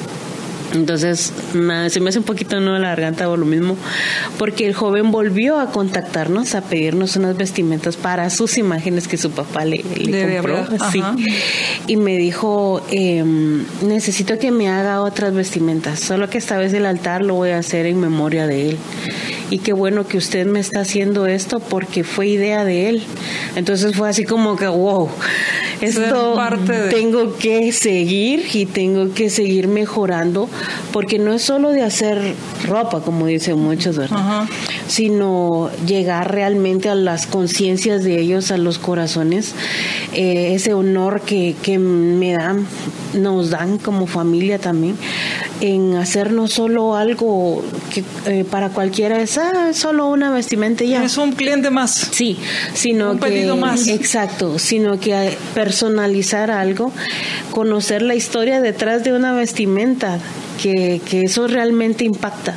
C: Entonces, nada, se me hace un poquito nudo la garganta por lo mismo, porque el joven volvió a contactarnos, a pedirnos unas vestimentas para sus imágenes que su papá le, le compró. Sí. Y me dijo, eh, necesito que me haga otras vestimentas, solo que esta vez el altar lo voy a hacer en memoria de él. Y qué bueno que usted me está haciendo esto porque fue idea de él. Entonces fue así como que, wow, esto de... tengo que seguir y tengo que seguir mejorando, porque no es solo de hacer ropa, como dicen muchos, ¿verdad? Uh-huh. Sino llegar realmente a las conciencias de ellos, a los corazones, eh, ese honor que, que me dan, nos dan como familia también, en hacer no solo algo que eh, para cualquiera es ah, solo una vestimenta y ya.
B: Es un cliente más.
C: Sí, sino
B: un
C: que
B: pedido más.
C: Exacto, sino que personalizar algo, conocer la historia detrás de una vestimenta, que, que eso realmente impacta.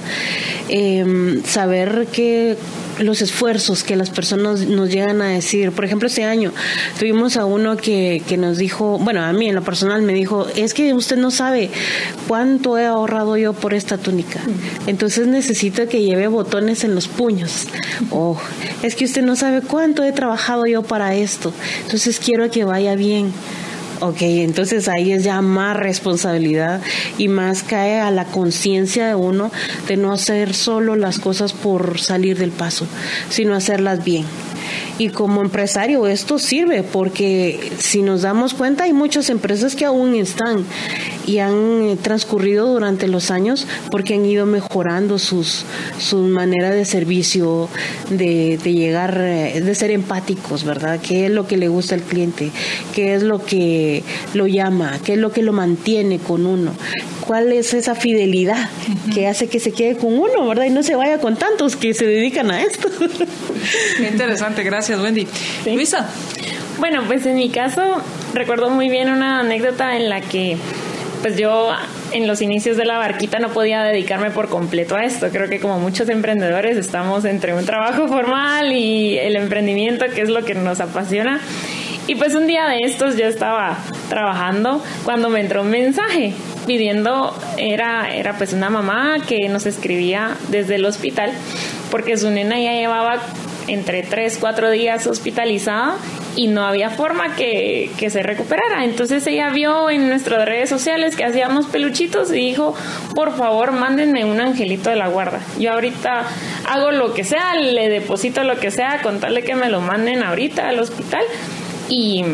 C: Eh, saber que los esfuerzos que las personas nos llegan a decir. Por ejemplo, este año tuvimos a uno que, que nos dijo, bueno, a mí en lo personal me dijo, es que usted no sabe cuánto he ahorrado yo por esta túnica, entonces necesito que lleve botones en los puños. O es que usted no sabe cuánto he trabajado yo para esto, entonces quiero que vaya bien. Ok, entonces ahí es ya más responsabilidad y más cae a la conciencia de uno de no hacer solo las cosas por salir del paso, sino hacerlas bien. Y como empresario esto sirve, porque si nos damos cuenta hay muchas empresas que aún están y han transcurrido durante los años porque han ido mejorando sus su manera de servicio, de, de llegar, de ser empáticos, ¿verdad? ¿Qué es lo que le gusta al cliente? ¿Qué es lo que lo llama? ¿Qué es lo que lo mantiene con uno? ¿Cuál es esa fidelidad uh-huh. que hace que se quede con uno, ¿verdad? Y no se vaya con tantos que se dedican a esto.
B: Qué interesante, gracias, Wendy. ¿Sí? Luisa.
D: Bueno, pues en mi caso recuerdo muy bien una anécdota en la que pues yo en los inicios de La Barquita no podía dedicarme por completo a esto. Creo que como muchos emprendedores estamos entre un trabajo formal y el emprendimiento, que es lo que nos apasiona. Y pues un día de estos yo estaba trabajando cuando me entró un mensaje pidiendo, era, era pues una mamá que nos escribía desde el hospital porque su nena ya llevaba entre tres, cuatro días hospitalizada y no había forma que, que se recuperara. Entonces ella vio en nuestras redes sociales que hacíamos peluchitos y dijo, por favor, mándenme un angelito de la guarda. Yo ahorita hago lo que sea, le deposito lo que sea, con tal de que me lo manden ahorita al hospital. Y,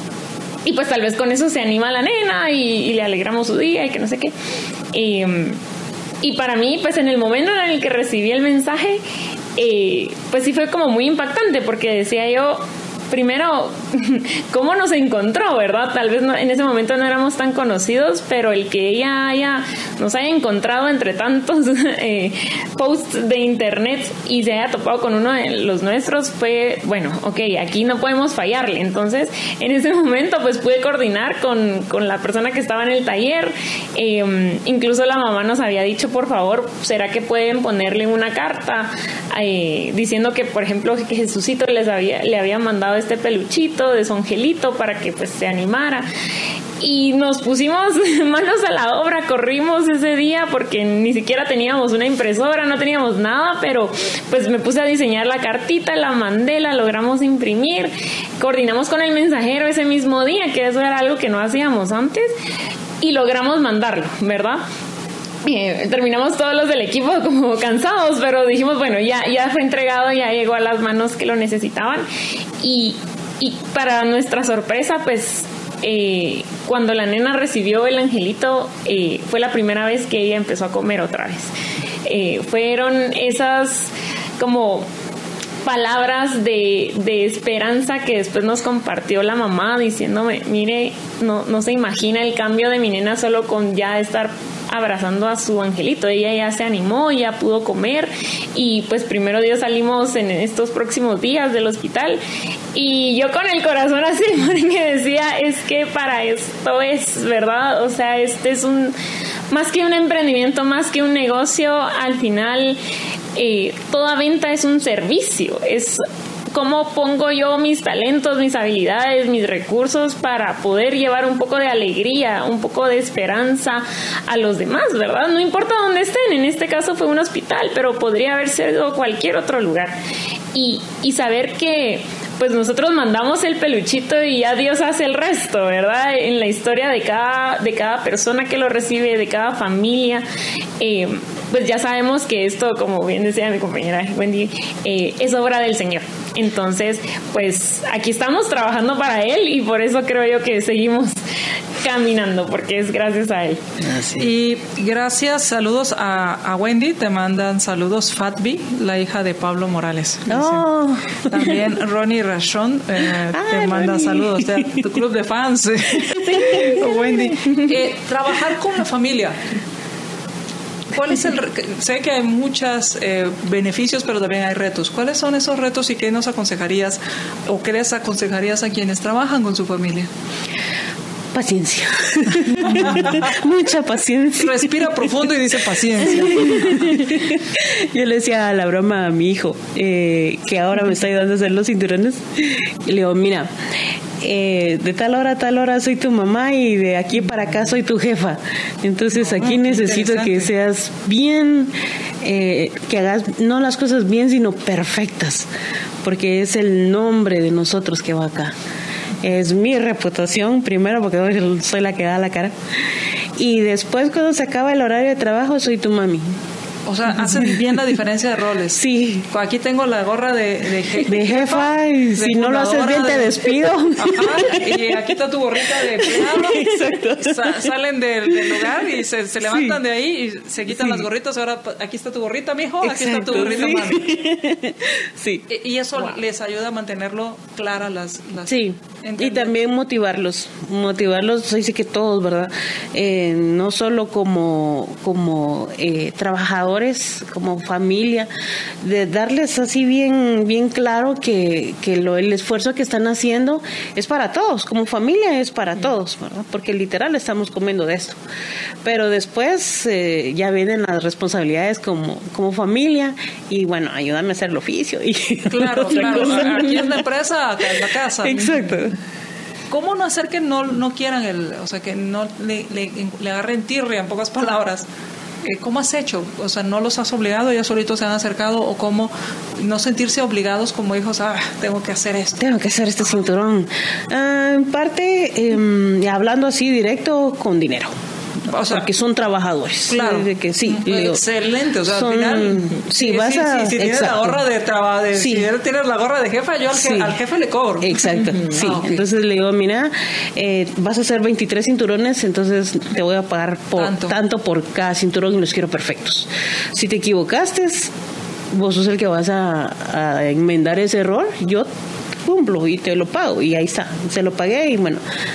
D: y pues tal vez con eso se anima la nena y, y le alegramos su día y que no sé qué. Y, y para mí, pues en el momento en el que recibí el mensaje, eh, pues sí fue como muy impactante porque decía yo, primero, ¿cómo nos encontró, verdad? Tal vez no, en ese momento no éramos tan conocidos, pero el que ella haya, nos haya encontrado entre tantos eh, posts de internet y se haya topado con uno de los nuestros fue, bueno, ok, aquí no podemos fallarle. Entonces, en ese momento, pues pude coordinar con, con la persona que estaba en el taller. Eh, incluso la mamá nos había dicho, por favor, ¿será que pueden ponerle una carta eh, diciendo que, por ejemplo, que Jesucito les había, le había mandado este peluchito de su angelito para que pues se animara. Y nos pusimos manos a la obra, corrimos ese día porque ni siquiera teníamos una impresora, no teníamos nada, pero pues me puse a diseñar la cartita, la mandé, la logramos imprimir, coordinamos con el mensajero ese mismo día, que eso era algo que no hacíamos antes, y logramos mandarlo, ¿verdad? Eh, terminamos todos los del equipo como cansados, pero dijimos, bueno, ya, ya fue entregado, ya llegó a las manos que lo necesitaban, y, y para nuestra sorpresa, pues Eh, cuando la nena recibió el angelito, eh, fue la primera vez que ella empezó a comer otra vez. Eh, fueron esas como palabras de, de esperanza que después nos compartió la mamá diciéndome, mire, no, no se imagina el cambio de mi nena solo con ya estar abrazando a su angelito. Ella ya se animó, ya pudo comer, y pues primero Dios salimos en estos próximos días del hospital, y yo con el corazón así porque decía, es que para esto es, ¿verdad? O sea, este es un, más que un emprendimiento, más que un negocio, al final eh, toda venta es un servicio, es cómo pongo yo mis talentos, mis habilidades, mis recursos para poder llevar un poco de alegría, un poco de esperanza a los demás, ¿verdad? No importa dónde estén, en este caso fue un hospital, pero podría haber sido cualquier otro lugar. Y, y saber que pues nosotros mandamos el peluchito y ya Dios hace el resto, ¿verdad? En la historia de cada, de cada persona que lo recibe, de cada familia, eh, pues ya sabemos que esto, como bien decía mi compañera Wendy, eh, es obra del Señor. Entonces, pues aquí estamos trabajando para Él, y por eso creo yo que seguimos caminando, porque es gracias a Él.
B: Así. Y gracias, saludos a, a Wendy, te mandan saludos Fatbi, la hija de Pablo Morales.
C: Oh.
B: También Ronnie Rashon eh, ah, te manda Ronnie. Saludos, de tu club de fans. Wendy, eh, trabajar con la familia. ¿Cuál es el? Sé que hay muchos eh, beneficios, pero también hay retos. ¿Cuáles son esos retos y qué nos aconsejarías o qué les aconsejarías a quienes trabajan con su familia?
C: Paciencia. Mucha paciencia.
B: Respira profundo y dice paciencia.
C: Yo le decía la broma a mi hijo, eh, que ahora me está ayudando a hacer los cinturones, y le digo, mira, Eh, de tal hora a tal hora soy tu mamá y de aquí para acá soy tu jefa. Entonces aquí oh, necesito que seas bien, eh, que hagas no las cosas bien, sino perfectas, porque es el nombre de nosotros que va acá. Es mi reputación primero, porque soy la que da la cara, y después cuando se acaba el horario de trabajo soy tu mami.
B: O sea, hacen bien la diferencia de roles.
C: Sí.
B: Aquí tengo la gorra de, de, je-
C: de jefa, y si no lo haces bien te despido.
B: Ajá, y aquí está tu gorrita de empleado.
C: Exacto.
B: Sa- salen del, del lugar y se, se levantan sí. de ahí y se quitan sí. las gorritas. Ahora, aquí está tu gorrita, mijo. Aquí Exacto, está tu gorrita, sí. mami.
C: Sí.
B: Y, y eso wow. les ayuda a mantenerlo clara las... las
C: sí. Entender. Y también motivarlos. Motivarlos, dice que todos, ¿verdad? Eh, no solo como, como eh, trabajadores, como familia, de darles así bien, bien claro que, que lo, el esfuerzo que están haciendo es para todos, como familia es para todos, ¿verdad? Porque literal estamos comiendo de esto. Pero después eh, ya vienen las responsabilidades como, como familia, y bueno, ayúdame a hacer el oficio. Y
B: claro, claro. Cosa. Aquí es la empresa, acá es la casa.
C: Exacto.
B: ¿Cómo no hacer que no, no quieran el, o sea, que no le, le, le agarren tirria, en pocas palabras? ¿Cómo has hecho? O sea, ¿no los has obligado? ¿Ellos solitos se han acercado? ¿O cómo no sentirse obligados como hijos? Ah, tengo que hacer esto.
C: Tengo que hacer este cinturón. Ah, en parte, eh, hablando así directo, con dinero. O sea, porque son trabajadores.
B: Claro.
C: De que sí.
B: Excelente. O sea, son, al final.
C: Sí, sí vas
B: sí,
C: a.
B: Sí, si tienes la gorra de trabajo,
C: sí.
B: si tienes la gorra de jefa, yo al, sí. je, al jefe le cobro.
C: Exacto. Sí. Ah, okay. Entonces le digo, mira, eh, vas a hacer veintitrés cinturones, entonces te voy a pagar por tanto, tanto por cada cinturón, y los quiero perfectos. Si te equivocaste, vos sos el que vas a, a enmendar ese error. Yo cumplo y te lo pago, y ahí está. Se lo pagué y bueno.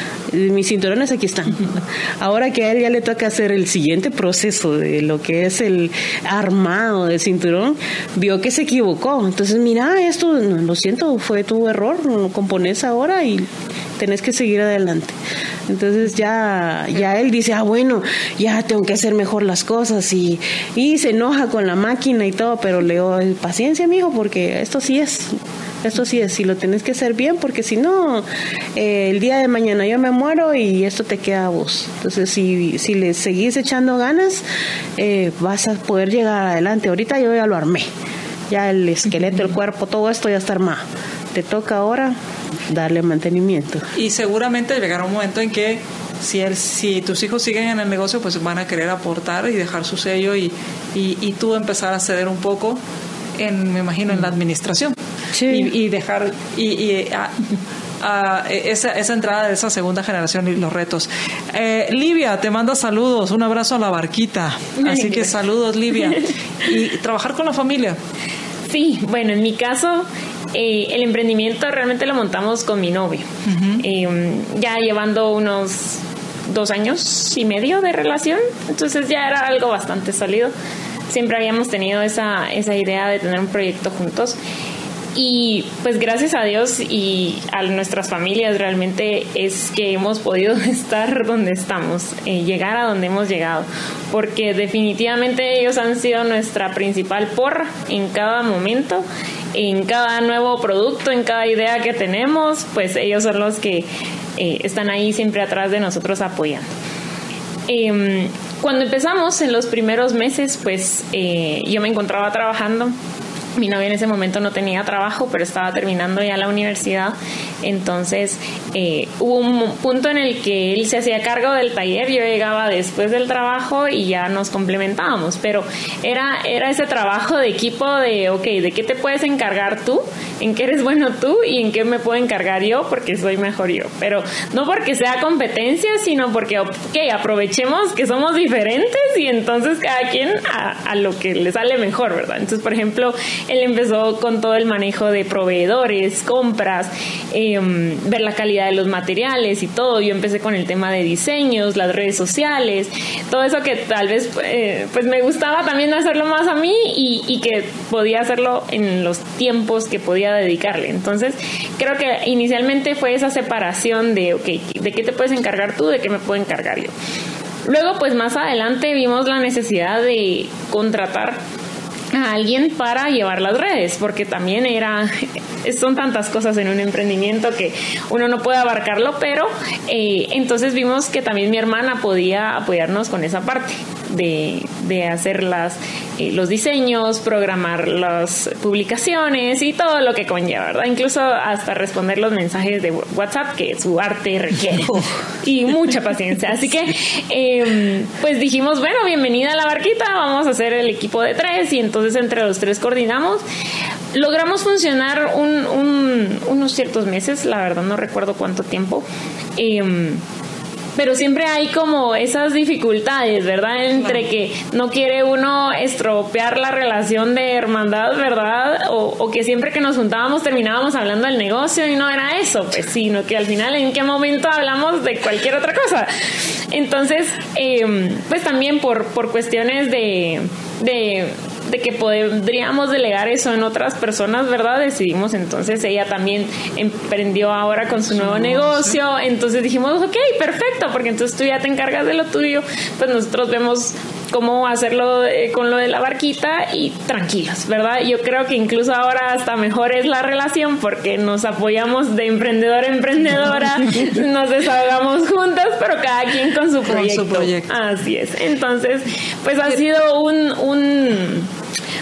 C: Mis cinturones aquí están. Ahora que a él ya le toca hacer el siguiente proceso de lo que es el armado del cinturón, vio que se equivocó. Entonces, mira, esto, lo siento, fue tu error, lo compones ahora y tenés que seguir adelante. Entonces ya, ya él dice, ah, bueno, ya tengo que hacer mejor las cosas, y, y se enoja con la máquina y todo, pero le digo, paciencia, mijo, porque esto sí es. Eso sí es, si lo tenés que hacer bien, porque si no, eh, el día de mañana yo me muero y esto te queda a vos. Entonces, si, si le seguís echando ganas, eh, vas a poder llegar adelante. Ahorita yo ya lo armé. Ya el esqueleto, el cuerpo, todo esto ya está armado. Te toca ahora darle mantenimiento.
B: Y seguramente llegará un momento en que si, el, si tus hijos siguen en el negocio, pues van a querer aportar y dejar su sello y, y, y tú empezar a ceder un poco, en, me imagino, en la administración.
C: Sí.
B: Y, y dejar y, y a, a esa, esa entrada de esa segunda generación y los retos. Eh, Livia, te manda saludos, un abrazo a la barquita. Así que saludos, Livia. Y trabajar con la familia.
D: Sí, bueno, en mi caso, eh, el emprendimiento realmente lo montamos con mi novio. Uh-huh. Eh, ya llevando unos dos años y medio de relación, entonces ya era algo bastante sólido. Siempre habíamos tenido esa, esa idea de tener un proyecto juntos. Y pues gracias a Dios y a nuestras familias realmente es que hemos podido estar donde estamos, eh, llegar a donde hemos llegado, porque definitivamente ellos han sido nuestra principal porra en cada momento, en cada nuevo producto, en cada idea que tenemos, pues ellos son los que eh, están ahí siempre atrás de nosotros apoyando. Eh, cuando empezamos en los primeros meses, pues eh, yo me encontraba trabajando. Mi novia en ese momento no tenía trabajo, pero estaba terminando ya la universidad. Entonces eh, hubo un punto en el que él se hacía cargo del taller. Yo llegaba después del trabajo y ya nos complementábamos. Pero era, era ese trabajo de equipo de, ok, ¿de qué te puedes encargar tú? ¿En qué eres bueno tú? ¿Y en qué me puedo encargar yo? Porque soy mejor yo. Pero no porque sea competencia, sino porque, ok, aprovechemos que somos diferentes y entonces cada quien a, a lo que le sale mejor, ¿verdad? Entonces, por ejemplo, él empezó con todo el manejo de proveedores, compras, eh, ver la calidad de los materiales y todo. Yo empecé con el tema de diseños, las redes sociales, todo eso que tal vez eh, pues me gustaba también hacerlo más a mí y, y que podía hacerlo en los tiempos que podía dedicarle. Entonces, creo que inicialmente fue esa separación de, ok, ¿de qué te puedes encargar tú? ¿De qué me puedo encargar yo? Luego, pues más adelante vimos la necesidad de contratar a alguien para llevar las redes, porque también era son tantas cosas en un emprendimiento que uno no puede abarcarlo, pero eh, entonces vimos que también mi hermana podía apoyarnos con esa parte de, de hacer las, eh, los diseños, programar las publicaciones y todo lo que conlleva, ¿verdad? Incluso hasta responder los mensajes de WhatsApp que su arte requiere y mucha paciencia. Así que eh, pues dijimos, bueno, bienvenida a la barquita, vamos a hacer el equipo de tres y entonces entre los tres coordinamos. Logramos funcionar un, un, unos ciertos meses, la verdad no recuerdo cuánto tiempo, eh, pero siempre hay como esas dificultades, ¿verdad? Entre que no quiere uno estropear la relación de hermandad, ¿verdad? O, o que siempre que nos juntábamos terminábamos hablando del negocio y no era eso, pues, sino que al final en qué momento hablamos de cualquier otra cosa. Entonces, eh, pues también por, por cuestiones de... de de que podríamos delegar eso en otras personas, ¿verdad? Decidimos entonces, ella también emprendió ahora con su nuevo negocio, entonces dijimos, ok, perfecto, porque entonces tú ya te encargas de lo tuyo, pues nosotros vemos cómo hacerlo eh, con lo de la barquita y tranquilos, ¿verdad? Yo creo que incluso ahora hasta mejor es la relación porque nos apoyamos de emprendedora a emprendedora, nos desahogamos juntas, pero cada quien con su proyecto. Con su proyecto. Así es. Entonces, pues ha sido un, un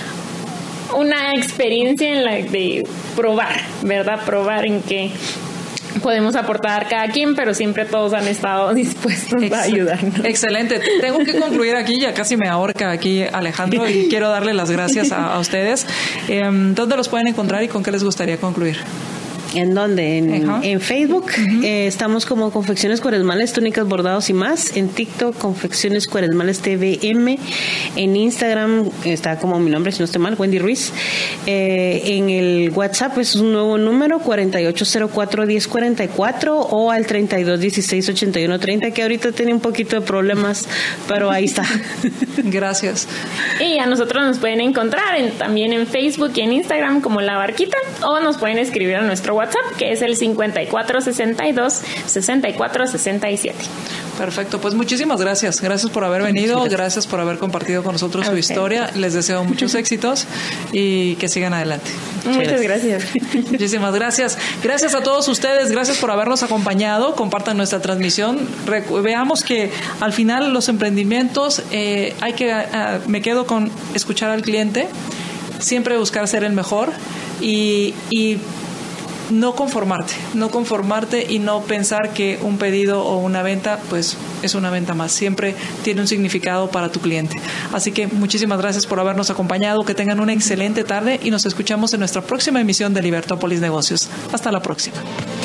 D: una experiencia en la de probar, ¿verdad? Probar en qué podemos aportar cada quien, pero siempre todos han estado dispuestos Excel- a ayudarnos.
B: Excelente. Tengo que concluir aquí, ya casi me ahorca aquí Alejandro y quiero darle las gracias a, a ustedes. Eh, ¿Dónde los pueden encontrar y con qué les gustaría concluir?
C: ¿En dónde? En,
B: uh-huh.
C: en Facebook uh-huh. eh, estamos como Confecciones Cuaresmales, túnicas, bordados y más. En TikTok, Confecciones Cuaresmales T V M. En Instagram está como mi nombre, si no estoy mal, Wendy Ruiz. Eh, en el WhatsApp es un nuevo número, cuarenta y ocho cero cuatro, diez cuarenta y cuatro, o al treinta y dos dieciséis ochenta y uno treinta, que ahorita tiene un poquito de problemas, pero ahí está.
B: Gracias.
D: Y a nosotros nos pueden encontrar en, también en Facebook y en Instagram como La Barquita, o nos pueden escribir a nuestro WhatsApp, que es el cincuenta y cuatro sesenta y dos sesenta y cuatro sesenta y siete.
B: Perfecto, pues muchísimas gracias. Gracias por haber venido, gracias. gracias por haber compartido con nosotros su historia. Les deseo muchos éxitos y que sigan adelante.
D: Muchas gracias.
B: Muchísimas gracias. Gracias a todos ustedes, gracias por habernos acompañado. Compartan nuestra transmisión. Recu- veamos que al final los emprendimientos, eh, hay que, uh, me quedo con escuchar al cliente, siempre buscar ser el mejor y, y no conformarte, no conformarte y no pensar que un pedido o una venta pues es una venta más, siempre tiene un significado para tu cliente. Así que muchísimas gracias por habernos acompañado, que tengan una excelente tarde y nos escuchamos en nuestra próxima emisión de Libertópolis Negocios. Hasta la próxima.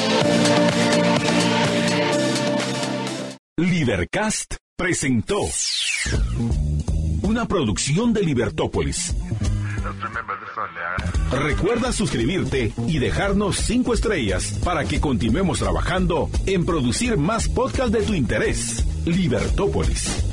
A: Libercast presentó una producción de Libertópolis. Recuerda suscribirte y dejarnos cinco estrellas para que continuemos trabajando en producir más podcasts de tu interés. Libertópolis.